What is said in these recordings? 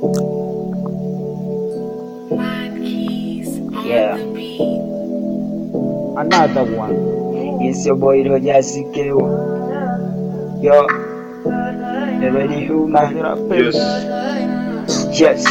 Yeah. Another one. It's your boy Roger Sikeo. Yo. The ready human. Yes. Yes.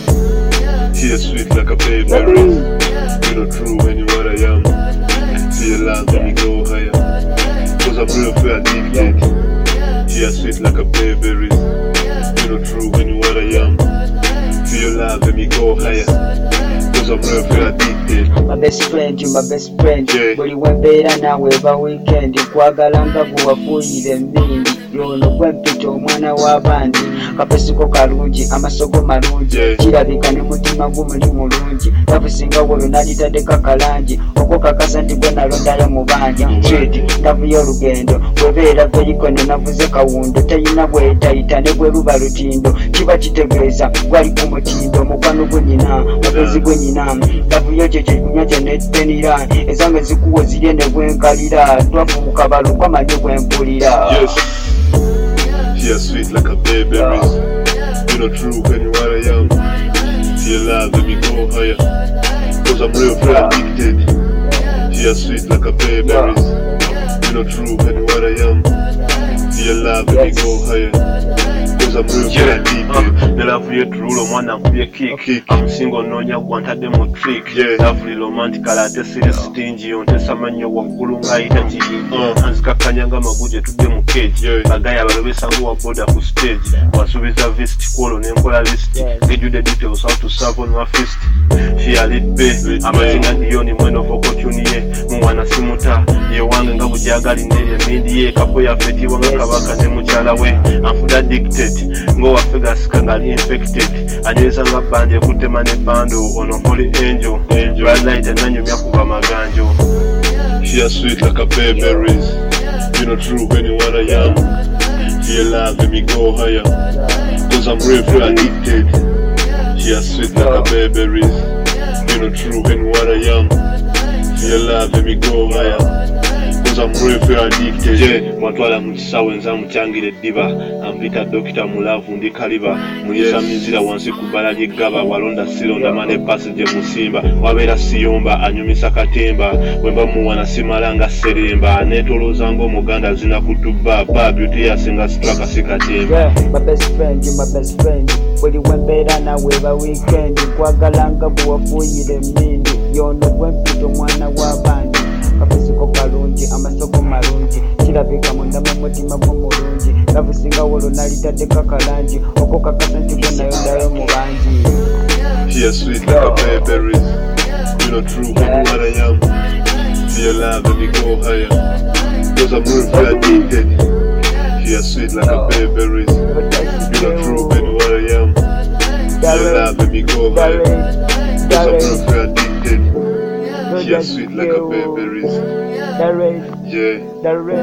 She is sweet like a baby. You know true when you what I am. See your love, let me go higher. Cause I'm real feel addicted. She is sweet like a baby. You know true when you what I am. See your love, let me go higher. Cause I'm real feel addicted. My best friend, you my best friend. Yeah. Buli wembeera nawe eba weekend. Nkwagala nga bwewafuyire emmindi. Yono gwempita omwana w'abandi. Kapesiko kalungi, amasoko malungi. Yeah. Kirabika ne mutima gumuli mulungi. Nabusinga wolo nalitaddeko akalangi. Okukakasa nti gwe nalondayo mu banja. Cheti, ndavuyo olugendo. Bwebeera veyikono navuze kawundo. Teyina bwetayita ne bwe luba lutindo. Kiba kitegeeza gwali ku mutindo. Mukwano gwe nyina, mugezi gwe nyina. Ndavuyo kyekikunya kye nettenira. Ezange zikuwe zirye ne bwenkalira. Twafuuka balukwa manye bwempulira. Yes. She is sweet like a baby. You know true when you what I am. See your love, let me go higher. Cause I'm real feel addicted. She is sweet like a baby. You know true when you what I am. See your love, let me go higher. Cause I'm real feel addicted. The love you true, mwana nkubye kick. I'm single nonya gwantadde mu trick. Lovely romantic ate serious stingy. Ontesa manyo waggulu ng'ayita kiyingi. Anzikakanya nga maguje tudde mu cage. Bagaya balobesa wa boda ku stage. Wasubiza vist kwolo nenkola list. Get you the details how to serve on my fist. She a lit be. Amazinga ndiyo mwendo opportunity. Mwana simuta. Ye wange nga bujagalinde emindi ye. Kapo ya feti wanga kabaka ne mukyala we. I'm food addicted. Ngo wa figures kangali infected. Anyeza nga bande kutema ne bando. Ono holy angel. Bright light enanyumya kuba maganjo. She is sweet like a baby. You know true when you what I am. See your love, let me go higher. Cause I'm real feel addicted. She is sweet like a baby. You know true when you what I am. See your love, let me go higher. Cause I'm real feel addicted. Je, mwatwala mukisawe nza mukyangire eddiba. Ampita dokita mulavu ndi kaliba. Muyisa mizira wansi ku bbala ly'eggaba. Walonda sironda mane pasi gye musimba. Wabeera siyomba anyumisa katemba. Bwemba muwana simala nga seremba. Neetolooza ng'omuganda zina kutubba. Ba beauty yasinga straka sikatemba. Yeah, my best friend, you my best friend. Buli wembeera nawe eba weekend. Nkwagala nga bwewafuyire emmindi. Yono gwempita omwana w'abandi. Kapesiko kalungi, amasoko malungi. Kirabika munda mu mutima gw'omulungi. Nabusinga wolo nalitaddeko akalangi. Okukakasa nti gwe nayondayo mu bangi. She is sweet like a baby. You know true when you what I am. See your love, let me go higher. Cause I'm real feel addicted. She is sweet like a baby. You know true when you what I am. See your love, let me go higher. Cause I'm real feel addicted. She is sweet like a baby. Yeah. The red.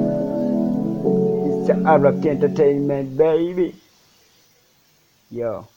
It's the Arab Entertainment, baby. Yo.